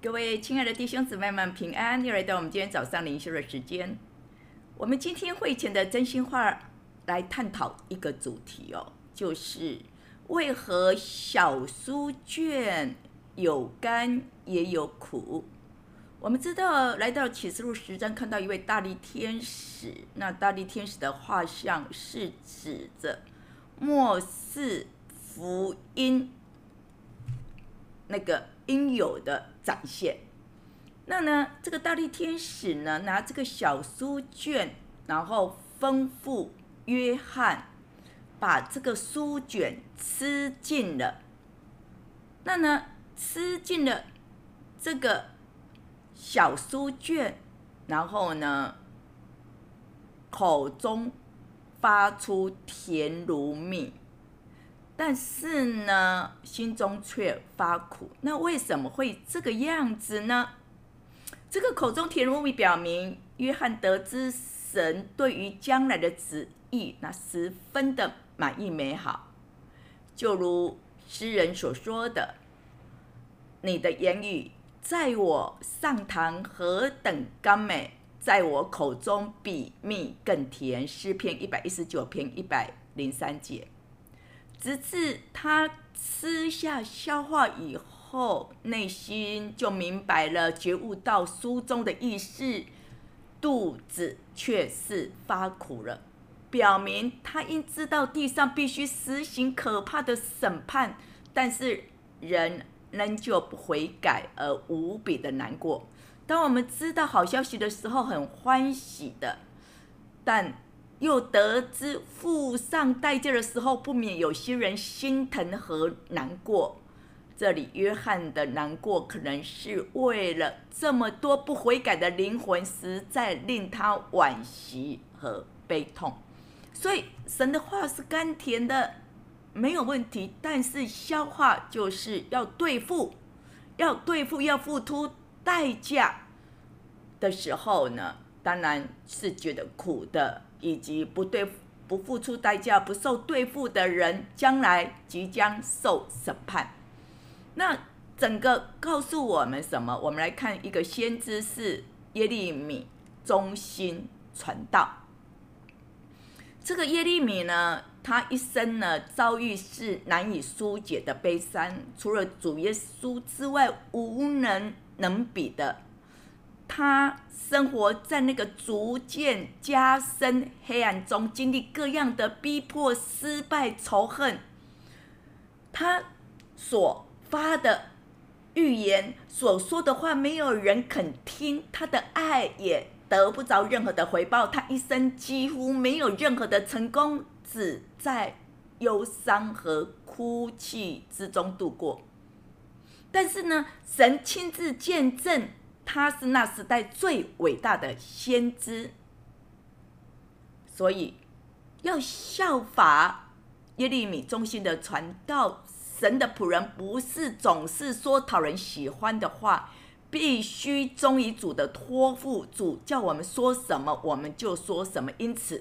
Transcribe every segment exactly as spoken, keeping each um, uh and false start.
各位亲爱的弟兄姊妹们平安，又来到我们今天早上灵修的时间。我们今天会前的真心话来探讨一个主题哦，就是为何小书卷有甘也有苦。我们知道来到启示录十章，看到一位大力天使，那大力天使的画像是指着末世福音那个应有的展现。那呢，这个大力天使呢，拿这个小书卷，然后吩咐约翰把这个书卷吃尽了。那呢，吃尽了这个小书卷，然后呢，口中发出甜如蜜，但是呢，心中却发苦。那为什么会这个样子呢？这个口中甜如蜜表明，约翰得知神对于将来的旨意，那十分的满意美好。就如诗人所说的：“你的言语在我上膛何等甘美，在我口中比蜜更甜。”诗篇一百一十九篇一百零三节。直至他吃下消化以后，内心就明白了，觉悟到书中的意思，肚子却是发苦了，表明他应知道地上必须实行可怕的审判，但是人仍旧不悔改而无比的难过。当我们知道好消息的时候，很欢喜的，但又得知付上代价的时候，不免有些人心疼和难过。这里约翰的难过，可能是为了这么多不悔改的灵魂，实在令他惋惜和悲痛。所以神的话是甘甜的，没有问题，但是消化就是要对付，要对付，要付出代价的时候呢，当然是觉得苦的，以及不对不付出代价、不受对付的人，将来即将受审判。那整个告诉我们什么？我们来看一个先知是耶利米忠心传道。这个耶利米呢，他一生呢遭遇是难以疏解的悲伤，除了主耶稣之外，无人能比的。他生活在那个逐渐加深黑暗中，经历各样的逼迫、失败、仇恨。他所发的预言，所说的话，没有人肯听，他的爱也得不着任何的回报。他一生几乎没有任何的成功，只在忧伤和哭泣之中度过。但是呢，神亲自见证他是那时代最伟大的先知，所以要效法耶利米忠心的传道。神的仆人不是总是说讨人喜欢的话，必须忠于主的托付，主叫我们说什么我们就说什么。因此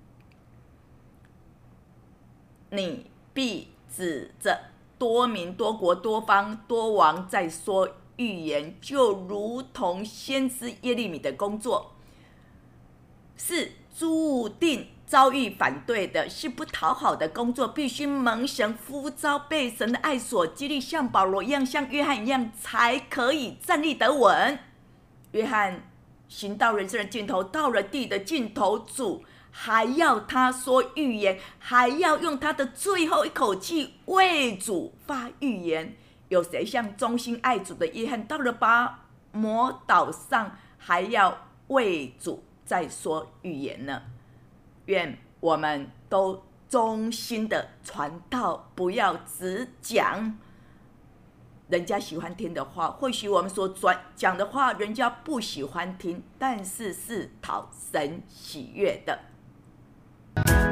你必指着多民多国多方多王在说预言，就如同先知耶利米的工作是注定遭遇反对的，是不讨好的工作，必须蒙神呼召，被神的爱所激励，像保罗一样，像约翰一样，才可以站立得稳。约翰行到人生的尽头，到了地的尽头，主还要他说预言，还要用他的最后一口气为主发预言。有谁像忠心爱主的约翰，到了拔摩岛上还要为主再说预言呢？愿我们都忠心的传道，不要只讲人家喜欢听的话。或许我们所讲的话人家不喜欢听，但是是讨神喜悦的。